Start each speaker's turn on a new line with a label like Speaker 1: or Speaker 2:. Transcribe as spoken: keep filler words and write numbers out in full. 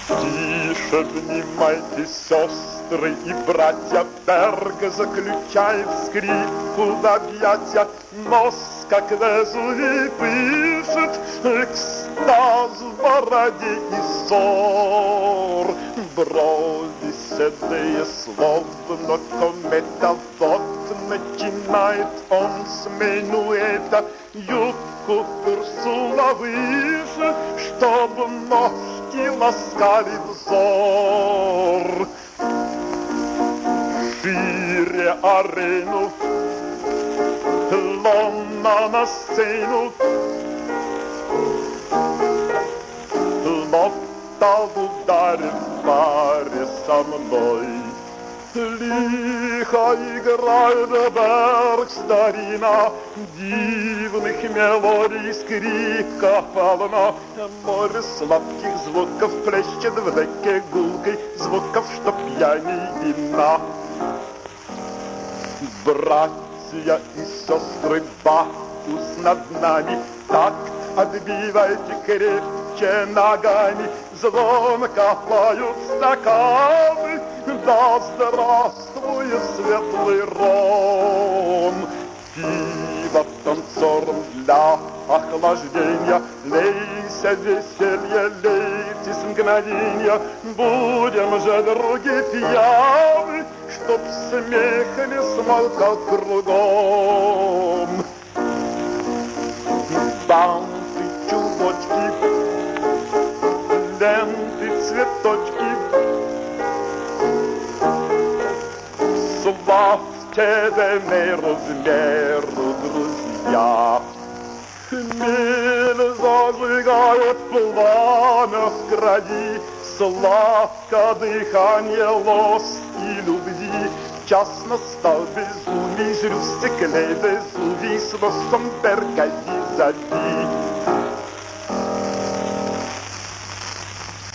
Speaker 1: Тише, внимайте, сестры и братья, Берг заключает скрипку в объятия, Нос, как Везувий, пишет экстаз в бороде и зор. Брови седые, словно комета, вот начинает он с минуэта юбку Урсула выше, чтобы ножки ласкали взор. Шире арену, луна на сцену, Локтал ударит в паре со мной. Лихо играет Берг, старина, дивных мелодий, скрипка полна. Море сладких звуков плещет в реке гулкой, звуков, что пьяней вина. Братья и сестры, Бахус над нами, такт отбивайте крепче ногами, звонко поют стаканы, да здравствует светлый ром. Пиво танцором для охлаждения, лейся, веселье, лейтесь мгновенья, будем же, други, пьяны, чтоб смех не смолкал кругом. Банты, чулочки, ленты, цветочки, славьте меру в меру, друзья. Хмель зажигает пламя в крови, сладко дыхание лоск и любви. Час настал безумий, жрю в стекле безумий, с носом Берга визави.